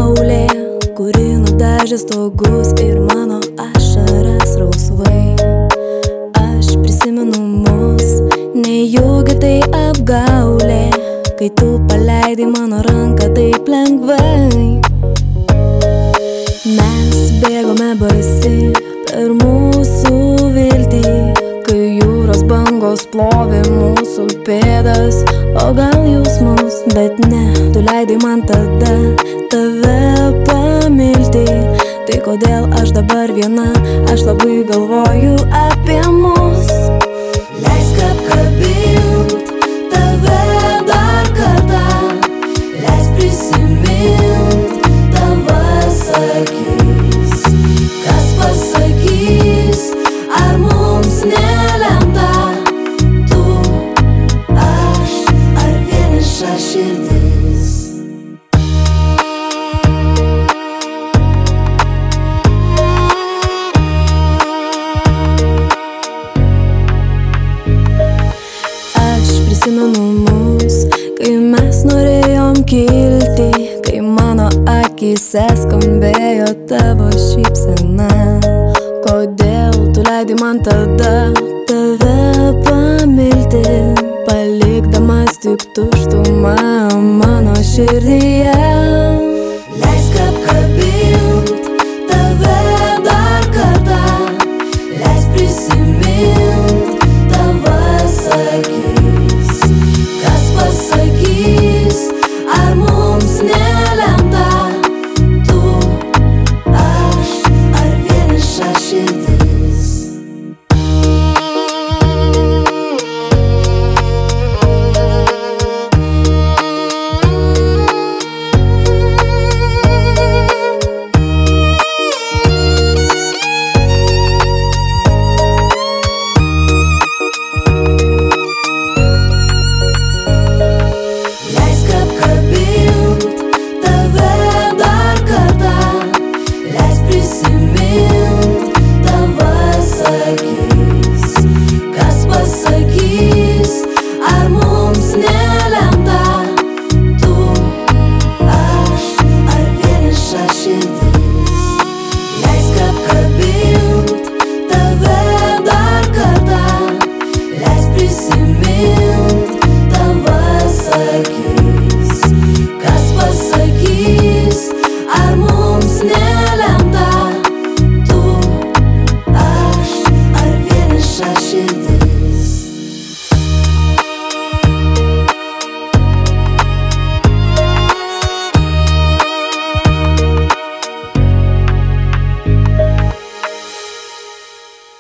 saulė, kuri nudažė stogus ir mano ašaras rausvai. Aš prisimenu mus, nejaugi tai apgaulė, kai tu paleidai mano ranką taip lengvai. Mes bėgome basi per mūsų viltį, kai jūros bangos plovė mūsų pėdas, o gal jausmus, bet ne, tu leidai man tada tave pamilti. Tai kodėl aš dabar viena, aš labai galvoju apie mus. Leisk apkabint tave dar kartą, leisk prisimint tavas akis. Kas pasakys, ar mums nelemta, tu, aš, ar vieniša širdis. Prisimenu mus, kai mes norėjom kilti, kai mano akyse skambėjo tavo šypsena. Kodėl tu leidai man tada tave pamilti, palikdamas tik tuštumą mano širdyje?